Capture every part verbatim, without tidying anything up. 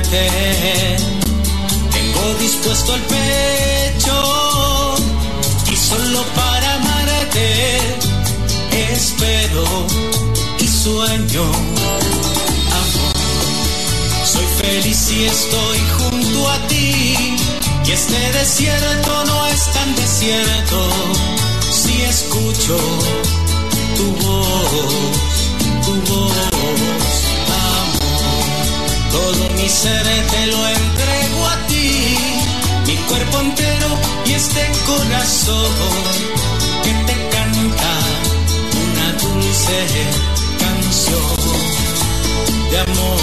amarte. Tengo dispuesto el pecho y solo para amarte espero y sueño. Amor, soy feliz si estoy junto a ti, y este desierto no es tan desierto si escucho tu voz, tu voz. Amor, todo mi ser te lo entrego a ti, mi cuerpo entero y este corazón que te canta una dulce canción de amor.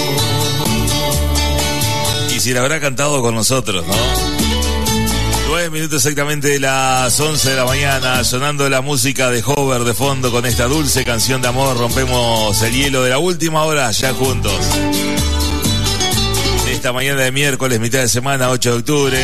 Y si la habrá cantado con nosotros, ¿no? Nueve minutos exactamente de las once de la mañana, sonando la música de Hover de fondo con esta dulce canción de amor. Rompemos el hielo de la última hora ya juntos. Esta mañana de miércoles, mitad de semana, ocho de octubre.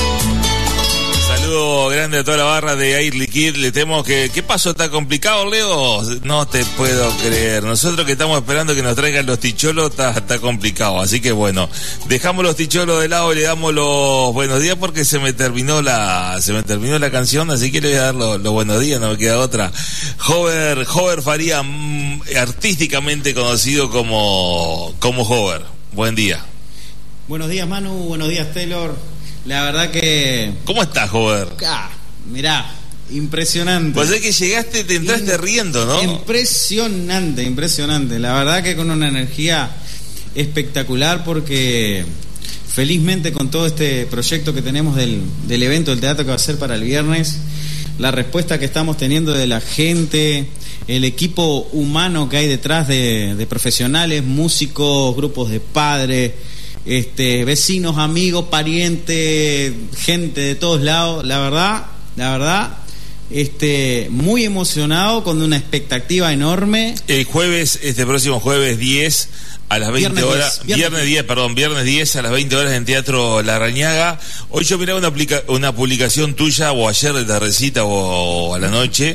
Saludo grande a toda la barra de Air Liquid. Le temo que... ¿Qué pasó? ¿Está complicado, Leo? No te puedo creer. Nosotros que estamos esperando que nos traigan los ticholos, está, está complicado. Así que bueno, dejamos los ticholos de lado y le damos los buenos días porque se me terminó la se me terminó la canción, así que le voy a dar los, los buenos días, no me queda otra. Hover, Hover Faría, mm, artísticamente conocido como, como Hover. Buen día. Buenos días, Manu. Buenos días, Taylor. La verdad que... ¿Cómo estás, Hover? Ah, mirá, impresionante. Pues es que llegaste, te entraste In... riendo, ¿no? Impresionante, impresionante. La verdad que con una energía espectacular, porque felizmente con todo este proyecto que tenemos del, del evento del teatro que va a ser para el viernes, la respuesta que estamos teniendo de la gente, el equipo humano que hay detrás de, de profesionales, músicos, grupos de padres, Este, vecinos, amigos, parientes, gente de todos lados, la verdad, la verdad, este, muy emocionado, con una expectativa enorme. El jueves, este próximo jueves diez a las veinte horas, viernes, viernes diez, perdón, viernes diez a las veinte horas en Teatro Larrañaga. Hoy yo miraba una, aplica, una publicación tuya, o ayer de tardecita o, o a la noche,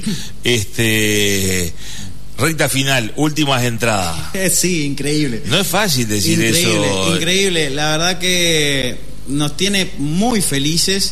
este... recta final, últimas entradas. Sí, increíble. No es fácil decir increíble, eso. Increíble, la verdad que nos tiene muy felices,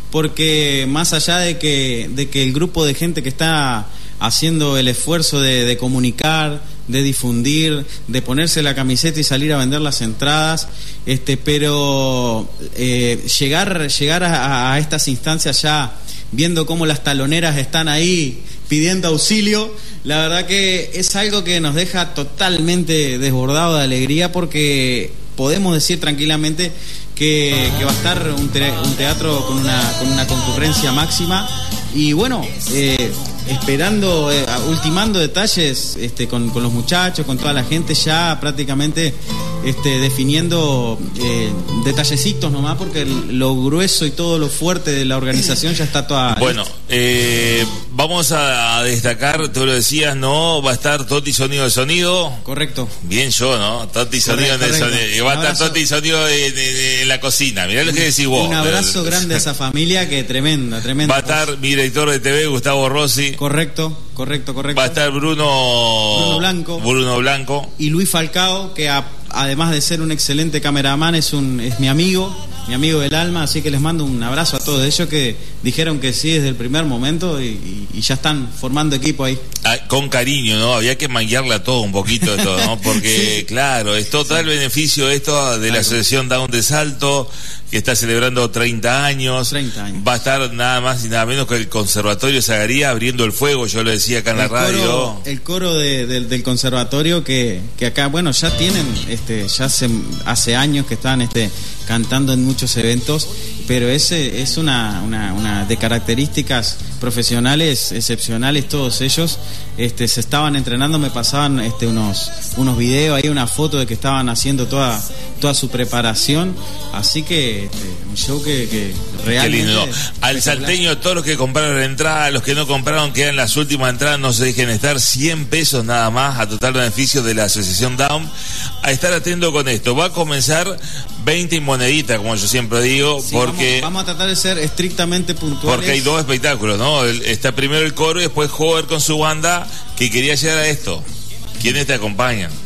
porque más allá de que, de que el grupo de gente que está haciendo el esfuerzo de, de comunicar, de difundir, de ponerse la camiseta y salir a vender las entradas, este, pero eh, llegar, llegar a, a estas instancias ya viendo cómo las taloneras están ahí pidiendo auxilio, la verdad que es algo que nos deja totalmente desbordado de alegría, porque podemos decir tranquilamente que, que va a estar un, te, un teatro con una, con una concurrencia máxima. Y bueno, eh, esperando, eh, ultimando detalles este, con, con los muchachos, con toda la gente, ya prácticamente este, definiendo eh, detallecitos nomás, porque lo grueso y todo lo fuerte de la organización ya está toda... Bueno, eh, vamos a destacar, tú lo decías, ¿no? Va a estar Toti Sonido de Sonido. Correcto. Bien yo, ¿no? Toti Sonido de Sonido. Y va a estar Toti Sonido de, de, de, en la cocina. Mirá lo que decís vos. Un abrazo grande a esa familia, que tremenda, tremenda. Va a estar mi director de T V, Gustavo Rossi. Correcto, correcto, correcto. Va a estar Bruno... Bruno Blanco. Bruno Blanco. Y Luis Falcao, que a, además de ser un excelente cameraman, es, un, es mi amigo, mi amigo del alma, así que les mando un abrazo a todos ellos, que dijeron que sí desde el primer momento y, y, y ya están formando equipo ahí. Ah, con cariño, ¿no? Había que manguearle a todo un poquito de todo, ¿no? Porque, sí, claro, es total sí. beneficio esto de la Asociación Down de Salto, que está celebrando treinta años. treinta años. Va a estar nada más y nada menos que el Conservatorio Zagaría abriendo el fuego, yo lo decía acá en el la radio. Coro, el coro de, de, del Conservatorio, que, que acá, bueno, ya tienen, este, ya hace, hace años que están este, cantando en muchos eventos, pero ese es una, una, una de características profesionales excepcionales todos ellos. Este, se estaban entrenando, me pasaban este, unos, unos videos, ahí una foto de que estaban haciendo toda, toda su preparación, así que este, un show que, que realmente... Qué lindo. Al salteño, todos los que compraron la entrada, los que no compraron, quedan las últimas entradas, no se dejen estar, cien pesos nada más, a total beneficio de la Asociación Down. A estar atento con esto, va a comenzar veinte moneditas, como yo siempre digo, sí, porque... Vamos, vamos a tratar de ser estrictamente puntuales. Porque hay dos espectáculos, ¿no? El, está primero el coro y después Hover con su banda, que quería llegar a esto. ¿Quiénes te acompañan?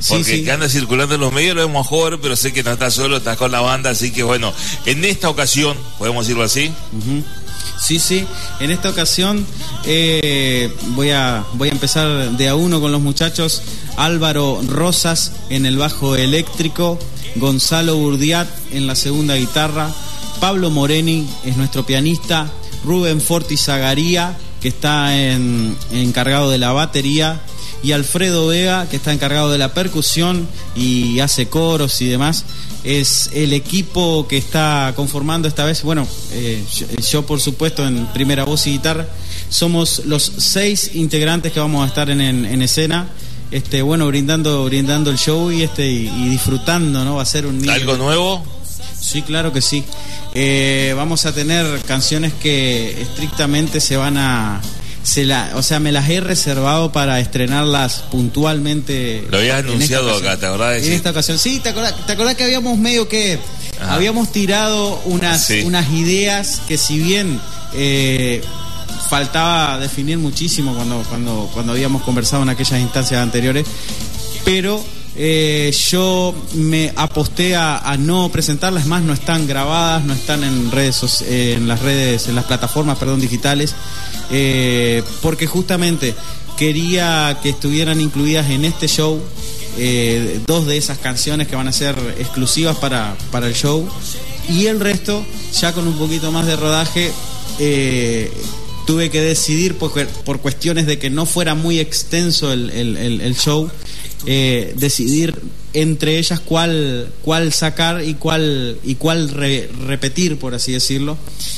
Porque sí, sí. que anda circulando en los medios lo vemos a Hover, pero sé que no estás solo, estás con la banda, así que bueno, en esta ocasión, podemos decirlo así. Uh-huh. Sí, sí, en esta ocasión eh, voy a voy a empezar de a uno con los muchachos. Álvaro Rosas en el bajo eléctrico, Gonzalo Burdiat en la segunda guitarra, Pablo Moreni es nuestro pianista, Rubén Forti Zagaría, que está en, encargado de la batería, y Alfredo Vega, que está encargado de la percusión y hace coros y demás. Es el equipo que está conformando esta vez. Bueno, eh, yo, yo por supuesto en primera voz y guitarra. Somos los seis integrantes que vamos a estar en, en, en escena. Este, bueno, brindando, brindando el show y este y, y disfrutando, ¿no? Va a ser un ¿Algo nuevo? Sí, claro que sí. Eh, vamos a tener canciones que estrictamente se van a se la, o sea, me las he reservado para estrenarlas puntualmente. Lo habías anunciado acá, ¿te acordás? En esta ocasión, sí, ¿te acordás, te acordás que habíamos medio que Ajá. habíamos tirado unas sí. unas ideas que si bien eh, faltaba definir muchísimo cuando cuando cuando habíamos conversado en aquellas instancias anteriores, pero Eh, yo me aposté a, a no presentarlas más, no están grabadas, no están en redes, eh, en las redes, en las plataformas, perdón, digitales, eh, porque justamente quería que estuvieran incluidas en este show eh, dos de esas canciones que van a ser exclusivas para, para el show, y el resto ya con un poquito más de rodaje. eh, Tuve que decidir por, por cuestiones de que no fuera muy extenso el, el, el, el show, eh, decidir entre ellas cuál cuál sacar y cuál y cuál re, repetir, por así decirlo.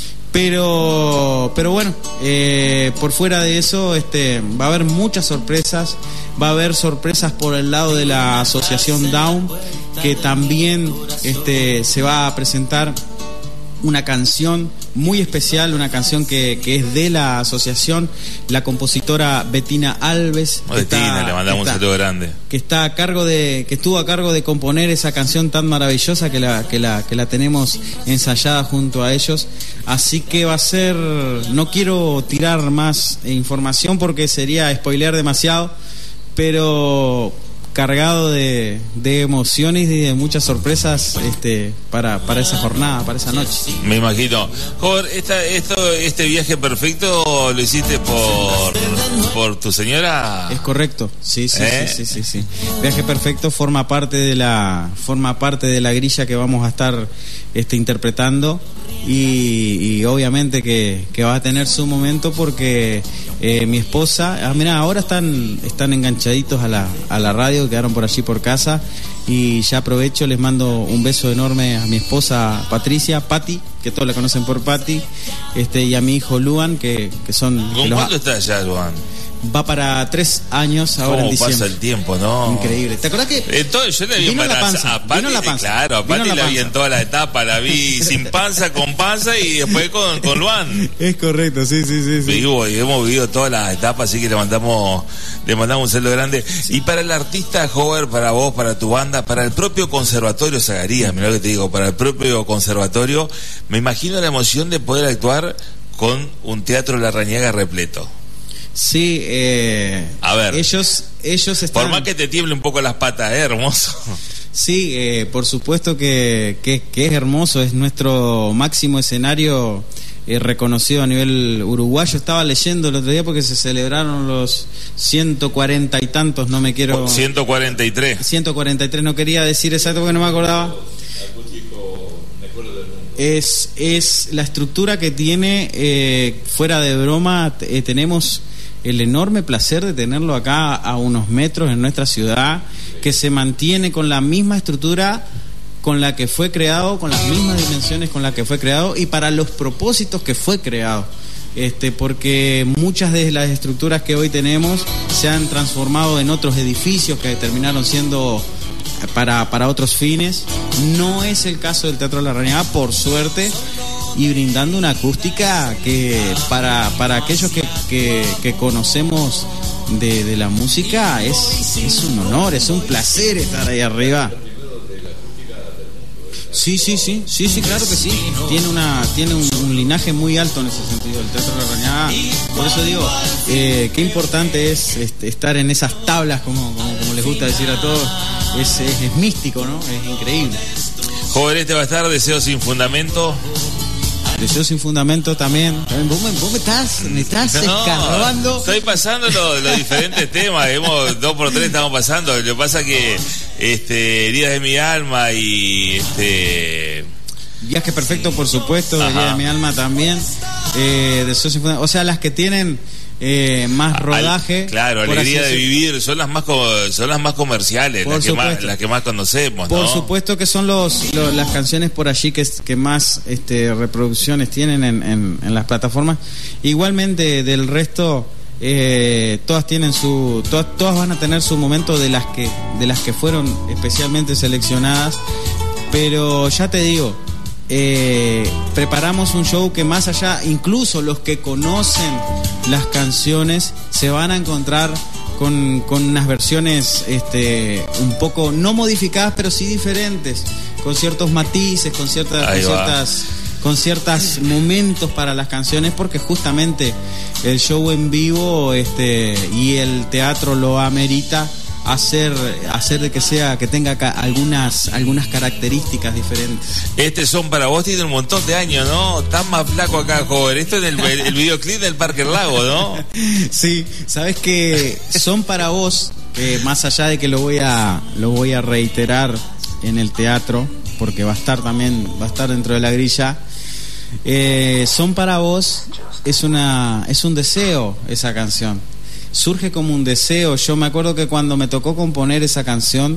Pero pero bueno, eh, por fuera de eso, este va a haber muchas sorpresas. Va a haber sorpresas por el lado de la asociación Down, que también este se va a presentar una canción muy especial, una canción que, que es de la asociación, la compositora Betina Alves. Betina, le mandamos está, un saludo grande. Que está a cargo de, que estuvo a cargo de componer esa canción tan maravillosa que la, que la, que la tenemos ensayada junto a ellos. Así que va a ser, no quiero tirar más información porque sería spoilear demasiado, pero cargado de, de emociones y de muchas sorpresas este para, para esa jornada, para esa noche. Me imagino. Joder, esta, esto, este viaje perfecto lo hiciste por por tu señora. Es correcto, sí, sí, ¿Eh? sí, sí, sí, sí. Viaje perfecto forma parte de la forma parte de la grilla que vamos a estar este interpretando. Y, y obviamente que, que va a tener su momento porque eh, mi esposa, ah, mira, ahora están están enganchaditos a la a la radio, quedaron por allí por casa, y ya aprovecho, les mando un beso enorme a mi esposa Patricia, Patti, que todos la conocen por Patti, este y a mi hijo Luan, que, que son... ¿Con cuánto está ya, Luan? Va para tres años ahora en diciembre. ¿Cómo pasa el tiempo, no? Increíble. ¿Te acordás que entonces, yo le vi vino la panza? A Pati, vino la panza. Claro, a Pati la vi en toda la etapa, la vi sin panza, con panza y después con, con Luan. Es correcto, sí, sí, sí. sí. Vivo, y hemos vivido todas las etapas, así que le mandamos le mandamos un saludo grande. Sí. Y para el artista Hover, para vos, para tu banda, para el propio Conservatorio Zagarías, mirá lo que te digo, para el propio conservatorio, me imagino la emoción de poder actuar con un Teatro Larrañaga repleto. Sí, eh, a ver, ellos, ellos están... Por más que te tiemble un poco las patas, ¿eh? Hermoso. Sí, eh, por supuesto que, que, que es hermoso, es nuestro máximo escenario eh, reconocido a nivel uruguayo. Estaba leyendo el otro día porque se celebraron los ciento cuarenta y tantos, no me quiero... ciento cuarenta y tres. ciento cuarenta y tres, no quería decir exacto porque no me acordaba. Es, es la estructura que tiene, eh, fuera de broma, eh, tenemos el enorme placer de tenerlo acá a unos metros en nuestra ciudad, que se mantiene con la misma estructura con la que fue creado, con las mismas dimensiones con las que fue creado y para los propósitos que fue creado. Este, porque muchas de las estructuras que hoy tenemos se han transformado en otros edificios que terminaron siendo para, para otros fines. No es el caso del Teatro Larrañaga, por suerte, y brindando una acústica que para, para aquellos que, que, que conocemos de, de la música es, es un honor, es un placer estar ahí arriba. Sí, sí, sí, sí, sí, claro que sí. Tiene una, tiene un, un linaje muy alto en ese sentido, el Teatro Larrañaga. Por eso digo, eh, qué importante es este, estar en esas tablas, como, como, como como les gusta decir a todos, es, es, es místico, ¿no? Es increíble. Joven, este va a estar Deseo sin fundamento. Deseo sin fundamento también. Vos me, vos me estás, me estás no, escarbando. Estoy pasando los, los diferentes temas. Hemos, dos por tres estamos pasando. Lo que pasa que este, Heridas de mi alma y este. Viaje Perfecto, por supuesto, Heridas de mi alma también. Eh, Deseo sin fundamento. O sea, las que tienen eh, más rodaje. Al, claro, Alegría de Vivir, son las más son las más comerciales, las que más, las que más conocemos, ¿no? Por supuesto que son los, los las canciones por allí que, que más este, reproducciones tienen en, en, en las plataformas. Igualmente del resto, eh, todas tienen su, todas, todas van a tener su momento de las que de las que fueron especialmente seleccionadas. Pero ya te digo. Eh, preparamos un show que más allá, incluso los que conocen las canciones se van a encontrar con, con unas versiones este, un poco no modificadas, pero sí diferentes, con ciertos matices, con ciertas, con ciertas, con ciertos momentos para las canciones, porque justamente el show en vivo este, y el teatro lo amerita. Hacer, hacer de que sea, que tenga ca- algunas, algunas características diferentes. Este Son para Vos tiene un montón de años, ¿no? Estás más flaco acá, joven. Esto es el, el, el videoclip del Parque Lago, ¿no? Sí, sabes que Son para Vos, eh, más allá de que lo voy a, lo voy a reiterar en el teatro, porque va a estar también, va a estar dentro de la grilla. Eh, Son para Vos es una, es un deseo esa canción. Surge como un deseo. Yo me acuerdo que cuando me tocó componer esa canción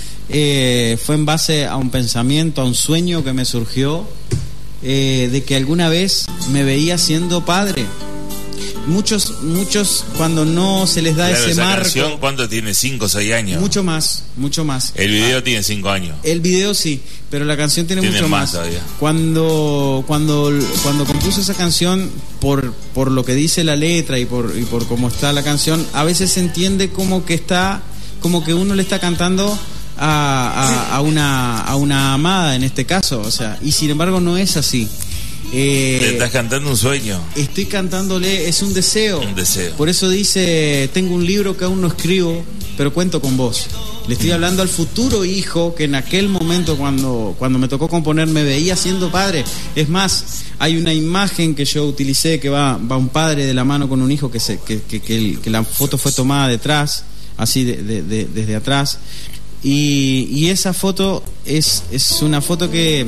eh, fue en base a un pensamiento, a un sueño que me surgió eh, de que alguna vez me veía siendo padre. Muchos, muchos cuando no se les da claro, ese esa marco. Canción, ¿cuánto tiene? ¿Cinco o seis años? Mucho más, mucho más. El video ah, tiene cinco años. El video sí, pero la canción tiene, tiene mucho más. más. Todavía. Cuando, cuando, cuando compuse esa canción, por, por lo que dice la letra y por, y por cómo está la canción, a veces se entiende como que está, como que uno le está cantando a, a, a una, a una amada en este caso, o sea, y sin embargo no es así. Eh, Le estás cantando un sueño. Estoy cantándole, es un deseo. Un deseo. Por eso dice, tengo un libro que aún no escribo, pero cuento con vos. Le estoy hablando al futuro hijo que en aquel momento cuando, cuando me tocó componer me veía siendo padre. Es más, hay una imagen que yo utilicé que va, va un padre de la mano con un hijo que, se, que, que, que, el, que la foto fue tomada detrás, así de, de, de, desde atrás. Y, y esa foto es, es una foto que...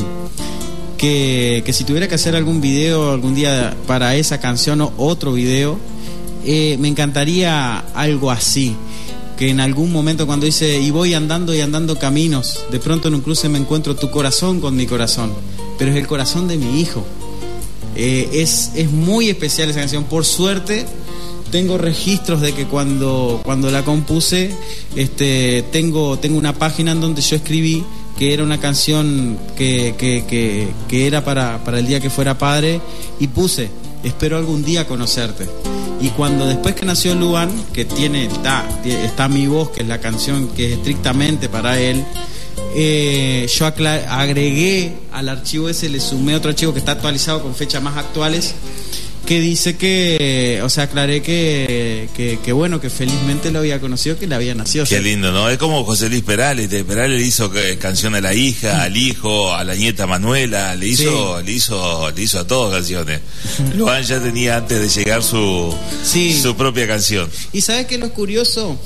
Que, que si tuviera que hacer algún video algún día para esa canción o otro video, eh, me encantaría algo así, que en algún momento cuando dice y voy andando y andando caminos, de pronto en un cruce me encuentro tu corazón con mi corazón, pero es el corazón de mi hijo. Eh, es, es muy especial esa canción. Por suerte tengo registros de que cuando, cuando la compuse este, tengo, tengo una página en donde yo escribí que era una canción que, que, que, que era para, para el día que fuera padre, y puse, espero algún día conocerte. Y cuando después que nació Luan, que tiene, está, está Mi Voz, que es la canción que es estrictamente para él, eh, yo aclar- agregué al archivo ese, le sumé otro archivo que está actualizado con fechas más actuales, que dice que, o sea, aclaré que, que, que bueno, que felizmente lo había conocido, que le había nacido. Qué lindo, ¿no? Es como José Luis Perales. Perales le hizo canción a la hija, al hijo, a la nieta Manuela, le hizo, sí. le hizo, le hizo a todos canciones. Luan ya tenía antes de llegar su, sí. su propia canción. Y ¿sabes qué es lo curioso?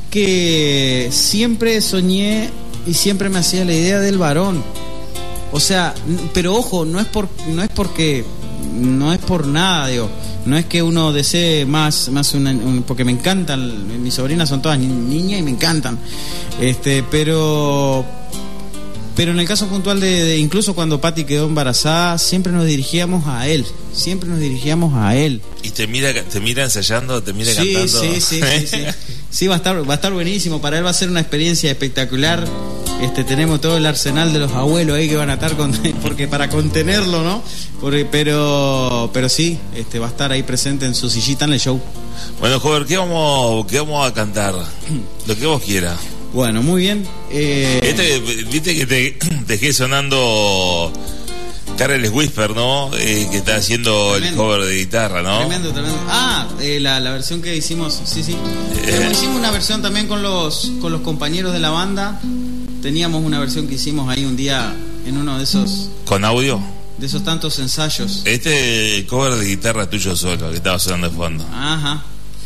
Que siempre soñé y siempre me hacía la idea del varón. O sea, pero ojo, no es por, no es porque no es por nada, digo, no es que uno desee más, más una, un, porque me encantan, mis sobrinas son todas niñas y me encantan, este, pero pero en el caso puntual de, de incluso cuando Patti quedó embarazada, siempre nos dirigíamos a él, siempre nos dirigíamos a él. Y te mira, te mira ensayando, te mira sí, cantando. Sí, sí, sí, sí. Sí, va a estar, va a estar buenísimo, para él va a ser una experiencia espectacular. Este, tenemos todo el arsenal de los abuelos ahí que van a estar con, porque para contenerlo, ¿no? Porque, pero, pero sí, este, va a estar ahí presente en su sillita en el show. Bueno, joven, ¿qué vamos, qué vamos a cantar? Lo que vos quieras. Bueno, muy bien. Eh... Este, viste que te dejé sonando Careless Whisper, ¿no? Eh, que está haciendo tremendo. El cover de guitarra, ¿no? Tremendo, tremendo. Ah, eh, la, la versión que hicimos, sí, sí. Eh. Hicimos una versión también con los, con los compañeros de la banda. Teníamos una versión que hicimos ahí un día en uno de esos... ¿Con audio? De esos tantos ensayos. Este cover de guitarra tuyo solo, que estaba sonando de fondo. Ajá.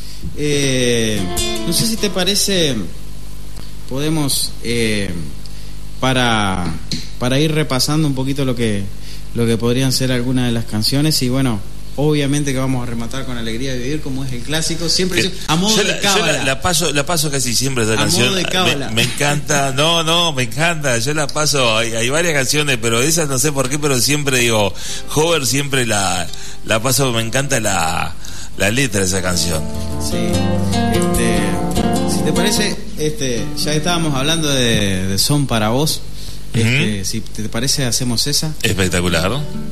Eh, no sé si te parece, podemos, eh, para, para ir repasando un poquito lo que, lo que podrían ser algunas de las canciones. Y bueno, obviamente que vamos a rematar con Alegría de Vivir, como es el clásico, siempre eh, a modo la, de cábala. Yo la, la paso, la paso casi siempre esa a canción. Modo de cábala. Me, me encanta, no, no, me encanta. Yo la paso, hay, hay varias canciones, pero esas no sé por qué, pero siempre digo, Hover siempre la, la paso, me encanta la, la letra de esa canción. Sí, este, si te parece, este, ya estábamos hablando de, de Son para Vos. Este, uh-huh. Si te parece, hacemos esa. Espectacular.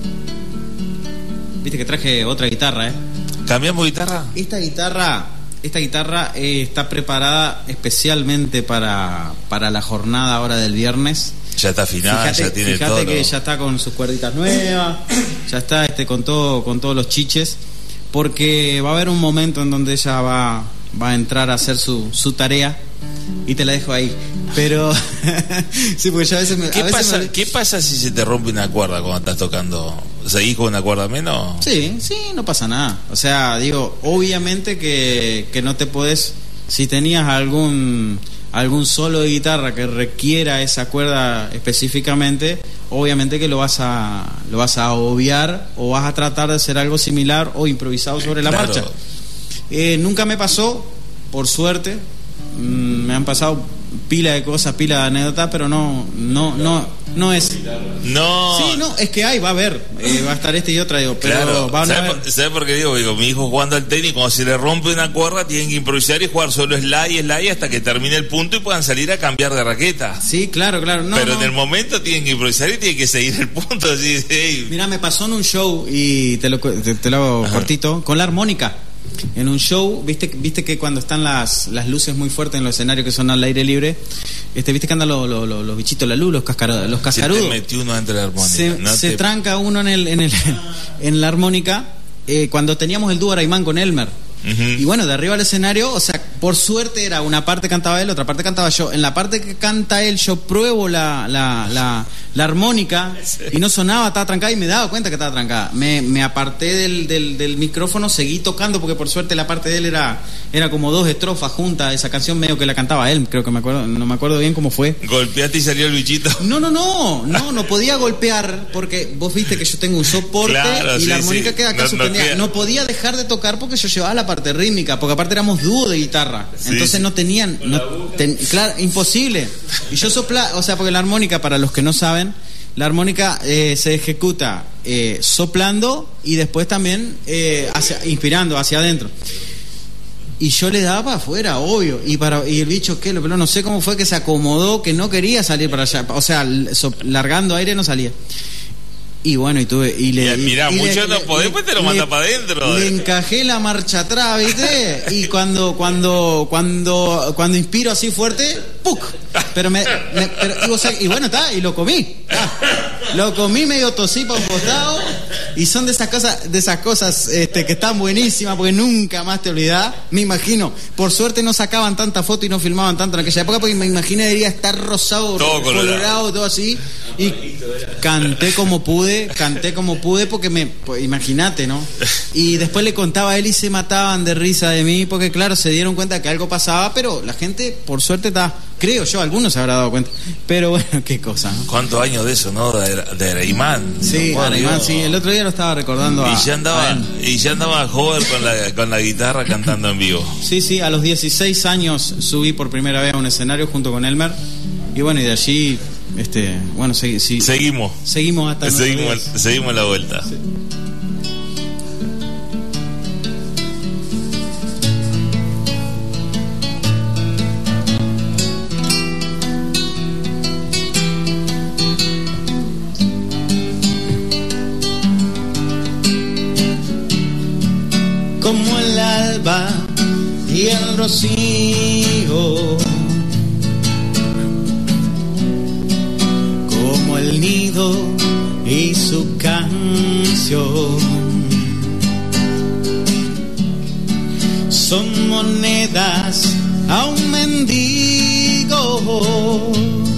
Viste que traje otra guitarra, ¿eh? ¿Cambiamos guitarra? Esta guitarra, esta guitarra eh, está preparada especialmente para, para la jornada ahora del viernes. Ya está afinada, fíjate, ya tiene fíjate todo. Fíjate que ya está con sus cuerditas nuevas, ya está este con todo, con todos los chiches, porque va a haber un momento en donde ella va, va a entrar a hacer su, su tarea. Y te la dejo ahí. Pero sí, porque yo a veces me, ¿Qué, a veces pasa, me... ¿Qué pasa si se te rompe una cuerda cuando estás tocando? ¿Seguís con una cuerda menos? Sí, sí, no pasa nada. O sea, digo, obviamente que, que no te podés... Si tenías algún algún solo de guitarra que requiera esa cuerda específicamente, obviamente que lo vas a lo vas a obviar o vas a tratar de hacer algo similar o improvisado sobre la claro. marcha. Eh, nunca me pasó, por suerte. Me han pasado pila de cosas, pila de anécdotas, pero no, no, no, no es. No. Sí, no, es que hay, va a haber, eh, va a estar este y otra, digo, pero claro. van a ¿Sabes por, ¿sabe por qué digo? Digo, mi hijo jugando al tenis, cuando se le rompe una cuerda, tienen que improvisar y jugar solo slide, slide hasta que termine el punto y puedan salir a cambiar de raqueta. Sí, claro, claro. No, pero no. en el momento tienen que improvisar y tienen que seguir el punto. Así, hey. Mira, me pasó en un show y te lo, te, te lo hago Ajá. cortito, con la armónica. En un show, viste, viste que cuando están las, las luces muy fuertes en los escenarios que son al aire libre, este, viste que andan los, los, los, los bichitos, la luz, los cascarudos, los cascarudos. Se te metió uno dentro de la armónica. Se, no se te... tranca uno en el, en el, en la armónica, eh, cuando teníamos el dúo Araimán con Elmer. Uh-huh. Y bueno, de arriba al escenario, o sea, por suerte era una parte cantaba él, otra parte cantaba yo. En la parte que canta él, yo pruebo la, la, la, la armónica y no sonaba, estaba trancada y me daba cuenta que estaba trancada. Me, me aparté del, del, del micrófono, seguí tocando porque por suerte la parte de él era, era como dos estrofas juntas. Esa canción medio que la cantaba él, creo que me acuerdo, no me acuerdo bien cómo fue. ¿Golpeaste y salió el bichito? No, no, no, no, no podía golpear porque vos viste que yo tengo un soporte claro, y sí, la armónica sí. queda acá no, suspendida. No, queda... no podía dejar de tocar porque yo llevaba la parte rítmica, porque aparte éramos dúo de guitarra, sí, entonces sí. no tenían, no, ten, claro, imposible. Y yo sopla, o sea, porque la armónica, para los que no saben, la armónica eh, se ejecuta eh, soplando y después también eh, hacia, inspirando hacia adentro. Y yo le daba para afuera, obvio. Y para y el bicho, ¿qué? Pero no sé cómo fue que se acomodó, que no quería salir para allá. O sea, so, largando aire no salía. Y bueno, y tuve. Y le. Mira, mucho no podés, pues te lo manda para adentro. Le encajé la marcha atrás, ¿viste? Y cuando, cuando, cuando, cuando inspiro así fuerte, ¡puc! Pero me. me pero, y, o sea, y bueno, está, y lo comí. Ah, lo comí medio tosí para un costado. Y son de esas cosas, de esas cosas este, que están buenísimas, porque nunca más te olvidás. Me imagino. Por suerte no sacaban tanta foto y no filmaban tanto en aquella época, porque me imaginé debería estar rosado, todo colorado, colorado todo así. Y canté como pude, canté como pude, porque me, pues, imagínate, ¿no? Y después le contaba a él y se mataban de risa de mí, porque claro, se dieron cuenta que algo pasaba, pero la gente, por suerte, está, creo yo, algunos se habrá dado cuenta. Pero bueno, qué cosa, ¿no? ¿Cuántos años de eso, no? De, de Araimán. Sí, no, Araimán, sí. El otro día lo estaba recordando. Y a, ya andaba, y ya andaba joven con la, con la guitarra cantando en vivo. Sí, sí, a los dieciséis años subí por primera vez a un escenario junto con Elmer. Y bueno, y de allí, este, bueno, segui, sí, seguimos. Seguimos hasta seguimos, seguimos la vuelta. Sí. Como el alba y el rocío, como el nido y y su canción. Son monedas a un mendigo,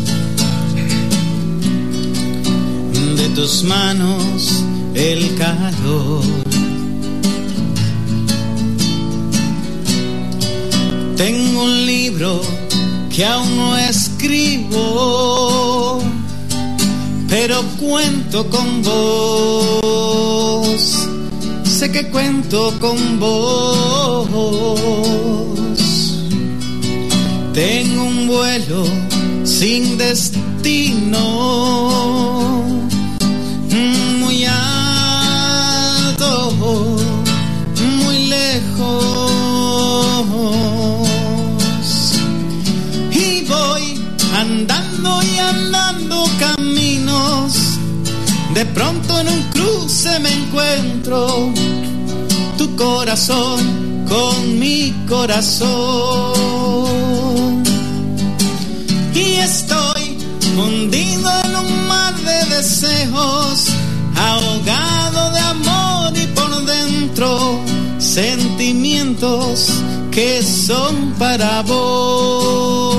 de tus manos el calor. Tengo un libro que aún no escribo, pero cuento con vos. Sé que cuento con vos. Tengo un vuelo sin destino, muy alto, muy lejos. Y voy andando y andando caminos. De pronto en un cruce me encuentro tu corazón con mi corazón. Y estoy hundido en un mar de deseos, ahogado de amor y por dentro sentimientos que son para vos.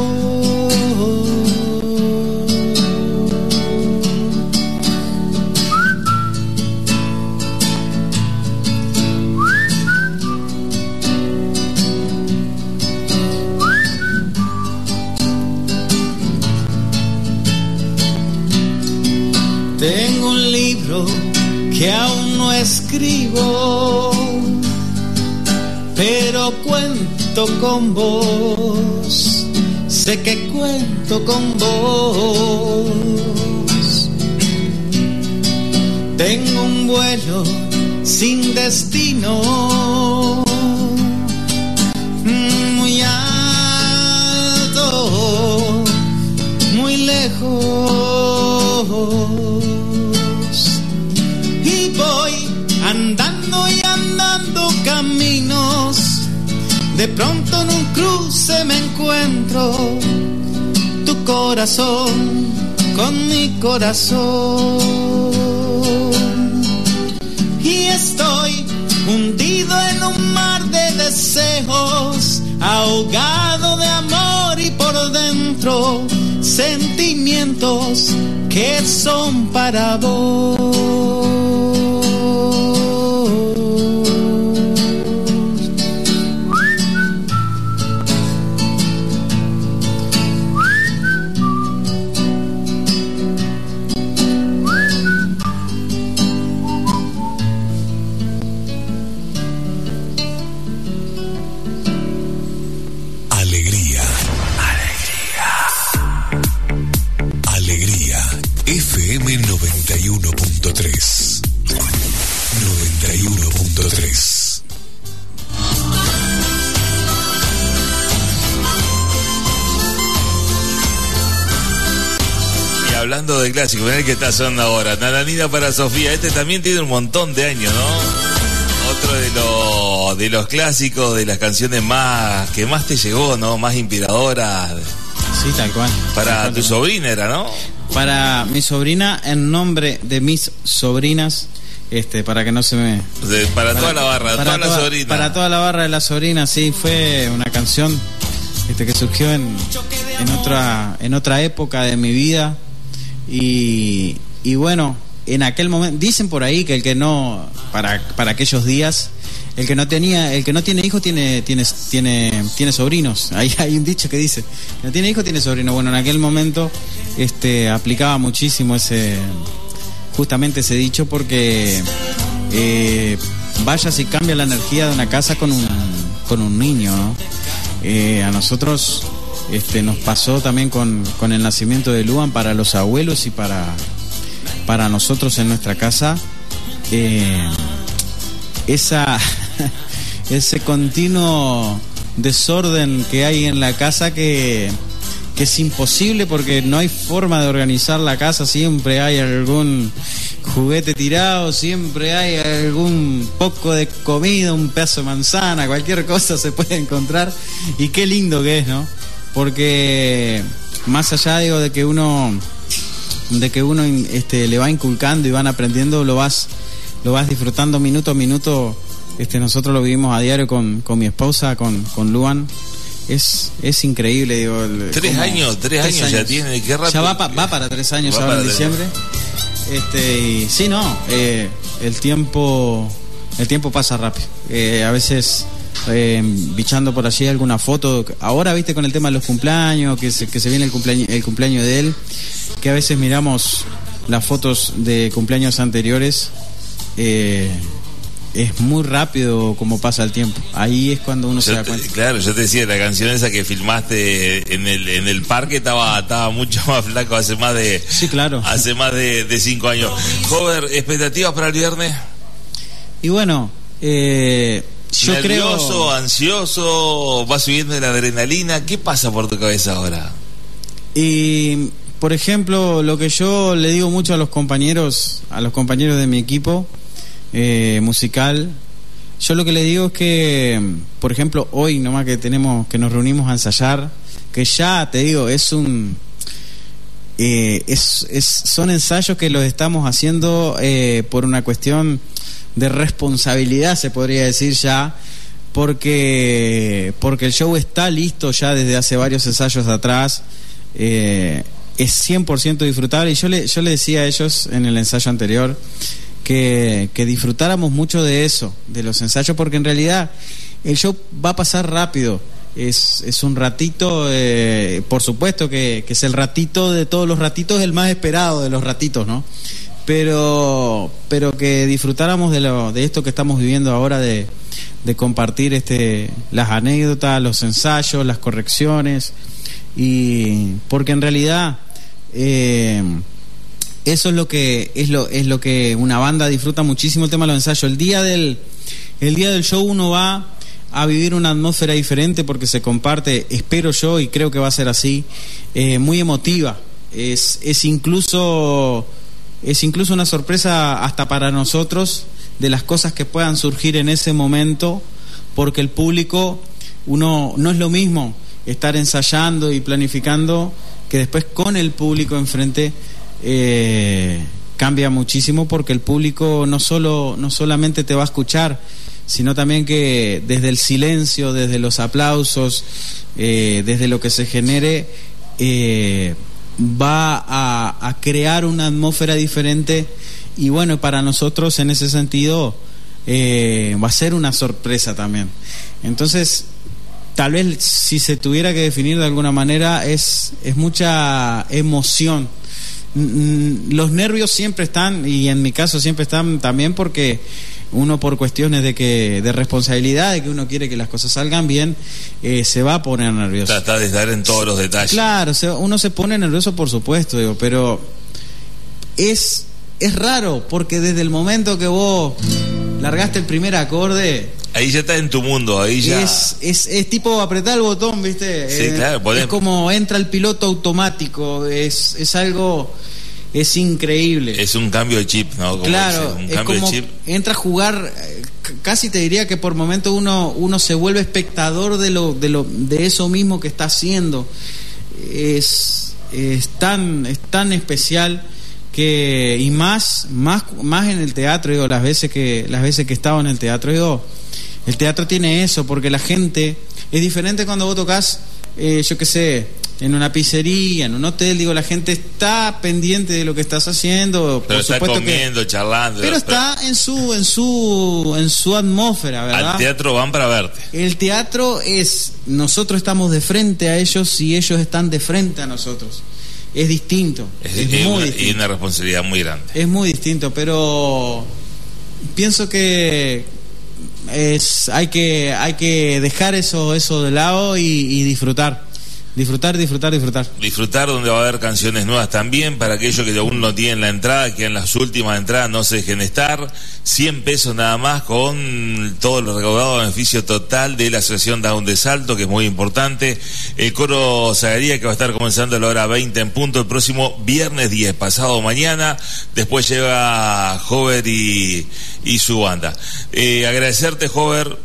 Tengo un libro que aún no escribo, pero cuento con vos. Sé que cuento con vos. Tengo un vuelo sin destino, muy alto, muy lejos. Y voy andando y andando caminos. De pronto en un cruce me encuentro tu corazón con mi corazón. Y estoy hundido en un mar de deseos, ahogado de amor y por dentro sentimientos que son para vos. F M noventa y uno punto tres. noventa y uno punto tres. Y hablando de clásicos, mirá el que está sonando ahora. Nananina para Sofía. Este también tiene un montón de años, ¿no? Otro de los, de los clásicos, de las canciones más que más te llegó, ¿no? Más inspiradoras. Sí, tal cual. Para tal cual, tu sobrina era, ¿no? Para mi sobrina, en nombre de mis sobrinas, este, para que no se me... De, para, para toda la barra, para toda toda, la sobrina. Para toda la barra de la sobrina, sí, fue una canción este, que surgió en, en otra en otra época de mi vida. Y, y bueno, en aquel momento, dicen por ahí que el que no, para, para aquellos días, el que no tenía, el que no tiene hijos tiene, tiene, tiene, tiene sobrinos. Ahí hay un dicho que dice, no tiene hijos tiene sobrinos. Bueno, en aquel momento, este, aplicaba muchísimo ese, justamente ese dicho, porque eh, vaya si cambia la energía de una casa con un, con un niño, ¿no? Eh, a nosotros, este, nos pasó también con, con el nacimiento de Luan, para los abuelos y para, para nosotros en nuestra casa. Eh, esa ese continuo desorden que hay en la casa, que, que es imposible porque no hay forma de organizar la casa. Siempre hay algún juguete tirado, siempre hay algún poco de comida, un pedazo de manzana, cualquier cosa se puede encontrar. Y qué lindo que es, ¿no? Porque más allá, digo, de que uno de que uno este, le va inculcando y van aprendiendo, lo vas, lo vas disfrutando minuto a minuto. Este, nosotros lo vivimos a diario con, con mi esposa, con, con Luan. Es, es increíble, digo. El, tres como, años, tres, tres años, años ya tiene, qué rápido. Ya va, pa, va para tres años ahora en diciembre. Este, y sí, no, eh, el tiempo, el tiempo pasa rápido. Eh, a veces eh, bichando por allí alguna foto. Ahora, viste, con el tema de los cumpleaños, que se, que se viene el cumpleaños, el cumpleaños de él, que a veces miramos las fotos de cumpleaños anteriores. Eh, es muy rápido como pasa el tiempo. Ahí es cuando uno yo se da te, cuenta. Claro, yo te decía, la canción esa que filmaste en el en el parque estaba estaba mucho más flaco hace más de sí, claro. hace más de, de cinco años. Jover, ¿expectativas para el viernes? Y bueno, eh, yo nervioso, creo... ansioso, va subiendo la adrenalina. ¿Qué pasa por tu cabeza ahora? Y por ejemplo, lo que yo le digo mucho a los compañeros, a los compañeros de mi equipo eh, musical, yo lo que les digo es que, por ejemplo, hoy nomás que tenemos, que nos reunimos a ensayar, que ya te digo, es un eh, es, es son ensayos que los estamos haciendo eh, por una cuestión de responsabilidad, se podría decir ya, porque porque el show está listo ya desde hace varios ensayos atrás. Eh, es cien por ciento disfrutable, y yo le, yo le decía a ellos en el ensayo anterior que, que disfrutáramos mucho de eso, de los ensayos, porque en realidad el show va a pasar rápido. Es, es un ratito, eh, por supuesto que, que es el ratito de todos los ratitos, el más esperado de los ratitos, ¿no? Pero, pero que disfrutáramos de, lo, de esto que estamos viviendo ahora, de, de compartir este, las anécdotas, los ensayos, las correcciones, y porque en realidad eh, eso es lo que es lo es lo que una banda disfruta muchísimo, el tema de los ensayos. El día del el día del show uno va a vivir una atmósfera diferente porque se comparte, espero yo, y creo que va a ser así, eh, muy emotiva. Es es incluso es incluso una sorpresa hasta para nosotros de las cosas que puedan surgir en ese momento, porque el público, uno no es lo mismo estar ensayando y planificando que después con el público enfrente. Eh, cambia muchísimo, porque el público no solo no solamente te va a escuchar, sino también que desde el silencio, desde los aplausos, eh, desde lo que se genere, eh, va a, a crear una atmósfera diferente. Y bueno, para nosotros en ese sentido eh, va a ser una sorpresa también. Entonces, tal vez si se tuviera que definir de alguna manera, es, es mucha emoción. Los nervios siempre están, y en mi caso siempre están también, porque uno, por cuestiones de que de responsabilidad, de que uno quiere que las cosas salgan bien, eh, se va a poner nervioso. Trata de estar en todos los detalles. Claro, se, uno se pone nervioso, por supuesto, digo, pero es, es raro, porque desde el momento que vos largaste el primer acorde, ahí ya está en tu mundo, ahí ya... Es, es, es tipo apretar el botón, ¿viste? Sí, eh, claro, podés... Es como entra el piloto automático, es, es algo... Es increíble. Es un cambio de chip, ¿no? Como claro, dice, un es cambio como de chip. entra a jugar, casi te diría que por momento uno uno se vuelve espectador de lo de lo de eso mismo que está haciendo. Es, es tan es tan especial que, y más más más en el teatro, digo, las veces que las veces que he estado en el teatro, digo, el teatro tiene eso, porque la gente es diferente cuando vos tocas, eh, yo qué sé, en una pizzería, en un hotel, digo, la gente está pendiente de lo que estás haciendo, pero por está supuesto comiendo, que, charlando, pero está en su en su en su atmósfera, ¿verdad? Al teatro van para verte. El teatro es, nosotros estamos de frente a ellos y ellos están de frente a nosotros. Es distinto, Es, es, es muy una, distinto. y una responsabilidad muy grande. Es muy distinto, pero pienso que es hay que hay que dejar eso eso de lado y, y disfrutar. Disfrutar, disfrutar, disfrutar. Disfrutar, donde va a haber canciones nuevas también. Para aquellos que aún no tienen la entrada, que en las últimas entradas no se dejen estar. cien pesos nada más, con todo lo recaudado a beneficio total de la Asociación Down de Salto, que es muy importante. El coro Zagaría, que va a estar comenzando a la hora veinte en punto el próximo viernes diez, pasado mañana. Después llega Jover y, y su banda. Eh, agradecerte, Jover.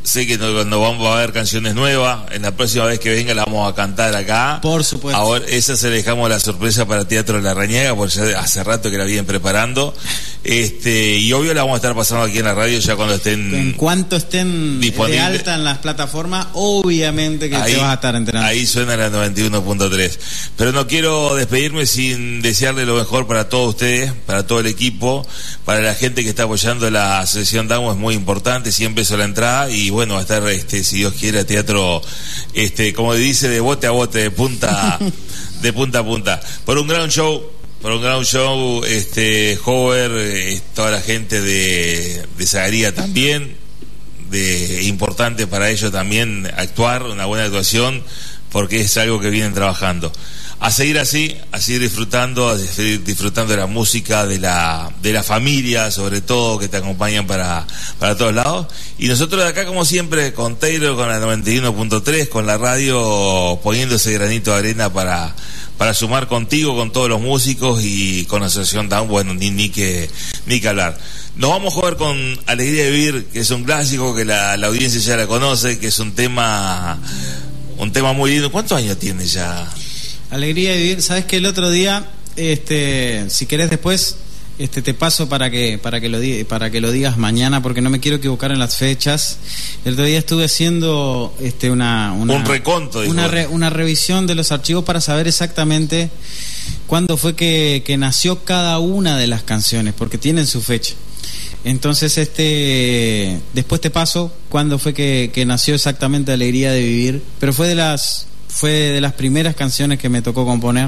sé que no, no vamos a ver canciones nuevas. En la próxima vez que venga la vamos a cantar acá. Por supuesto. Ahora, esa se dejamos la sorpresa para Teatro La Rañaga, porque ya hace rato que la vienen preparando. Este, y obvio la vamos a estar pasando aquí en la radio ya cuando estén. En cuanto estén de alta en las plataformas, obviamente que ahí, te vas a estar enterando. Ahí suena la noventa y uno punto tres. Pero no quiero despedirme sin desearle lo mejor para todos ustedes, para todo el equipo, para la gente que está apoyando la Asociación Down. Es muy importante, siempre eso la entrada. Y bueno, va a estar, este, si Dios quiere, teatro, este, como dice, de bote a bote, de punta, de punta a punta. Por un gran show. Por un gran show, este, Hover, eh, toda la gente de, de Zagaría también, de importante para ellos también actuar, una buena actuación, porque es algo que vienen trabajando. A seguir así, a seguir disfrutando, a seguir disfrutando de la música, de la, de la familia, sobre todo, que te acompañan para, para todos lados. Y nosotros de acá, como siempre, con Taylor, con la noventa y uno punto tres, con la radio, poniendo ese granito de arena para, para sumar contigo, con todos los músicos y con la Asociación Down, bueno, ni, ni que, ni que hablar. Nos vamos a jugar con Alegría de Vivir, que es un clásico, que la, la audiencia ya la conoce, que es un tema, un tema muy lindo. ¿Cuántos años tiene ya? Alegría de Vivir. Sabes que el otro día, este, si querés después, este, te paso para que para que lo di, para que lo digas mañana, porque no me quiero equivocar en las fechas. El otro día estuve haciendo, este, una, una un reconto, una re, una revisión de los archivos para saber exactamente cuándo fue que, que nació cada una de las canciones, porque tienen su fecha. Entonces, este, después te paso cuándo fue que, que nació exactamente Alegría de Vivir, pero fue de las fue de las primeras canciones que me tocó componer,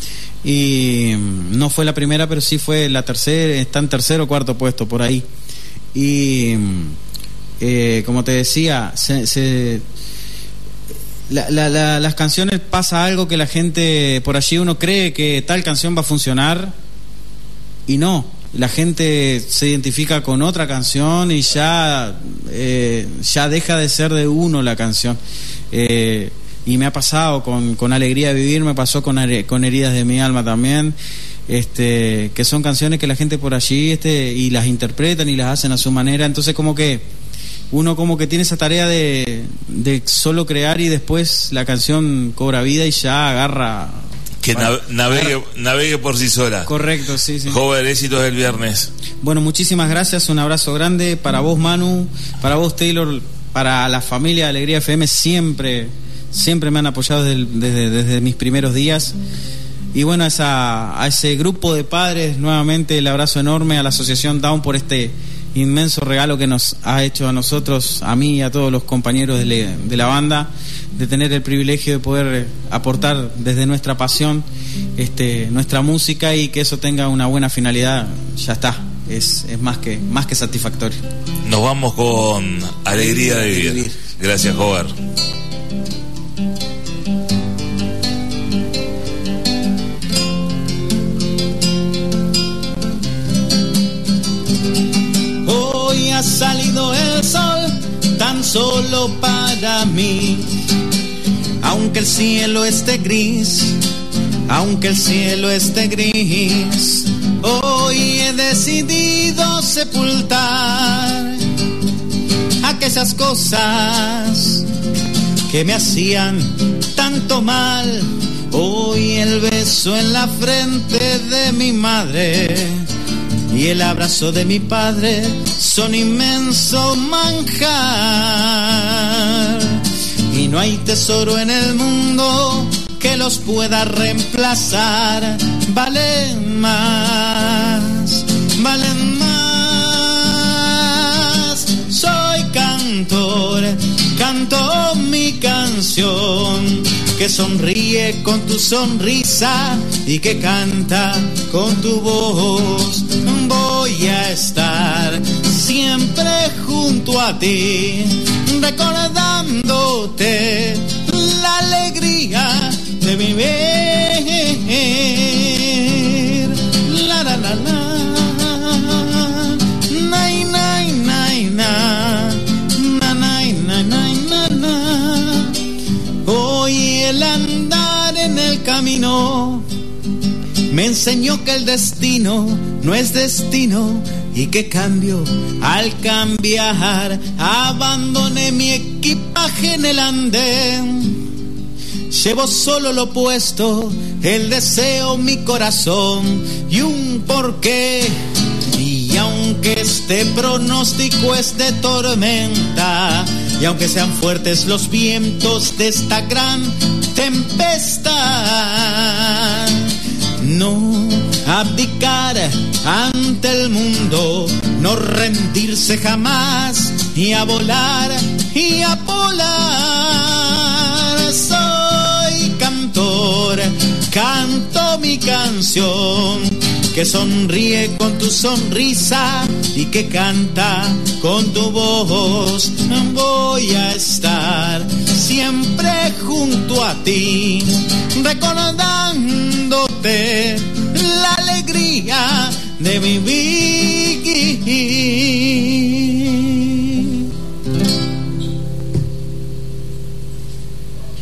y no fue la primera, pero sí fue la tercera, está en tercer o cuarto puesto por ahí. Y eh, como te decía, se, se, la, la, la, las canciones, pasa algo que la gente por allí, uno cree que tal canción va a funcionar y no, la gente se identifica con otra canción y ya eh, ya deja de ser de uno la canción. eh, Y me ha pasado con, con Alegría de Vivir, me pasó con, con Heridas de mi Alma también, este, que son canciones que la gente por allí, este, y las interpretan y las hacen a su manera. Entonces como que uno como que tiene esa tarea de, de solo crear, y después la canción cobra vida y ya agarra... Que bueno, navegue, agarra. navegue por sí sola. Correcto, sí, sí. Joven, éxitos del viernes. Bueno, muchísimas gracias, un abrazo grande para vos, Manu, para vos, Taylor, para la familia de Alegría F M, siempre... Siempre me han apoyado desde, desde, desde mis primeros días. Y bueno, a, esa, a ese grupo de padres, nuevamente el abrazo enorme a la Asociación Down por este inmenso regalo que nos ha hecho a nosotros, a mí y a todos los compañeros de, le, de la banda, de tener el privilegio de poder aportar desde nuestra pasión, este, nuestra música, y que eso tenga una buena finalidad. Ya está, es, es más que, más que satisfactorio. Nos vamos con Alegría de Vivir. Gracias, Jover. Ha salido el sol tan solo para mí, aunque el cielo esté gris, aunque el cielo esté gris, hoy he decidido sepultar aquellas cosas que me hacían tanto mal. Hoy el beso en la frente de mi madre y el abrazo de mi padre son inmenso manjar, y no hay tesoro en el mundo que los pueda reemplazar. Valen más, valen más. Soy cantor, canto mi canción, que sonríe con tu sonrisa y que canta con tu voz. Voy a estar siempre junto a ti, recordándote la alegría de vivir. La la la la, nay nay nay na, na nay nay nay na na. Hoy el andar en el camino me enseñó que el destino no es destino y que cambio al cambiar. Abandoné mi equipaje en el andén. Llevo solo lo opuesto, el deseo, mi corazón y un porqué. Y aunque este pronóstico es de tormenta, y aunque sean fuertes los vientos de esta gran tempestad, no abdicar ante el mundo, no rendirse jamás y a volar y a volar. Soy cantor, canto mi canción, que sonríe con tu sonrisa y que canta con tu voz. Voy a estar siempre junto a ti, recordándote la alegría de vivir.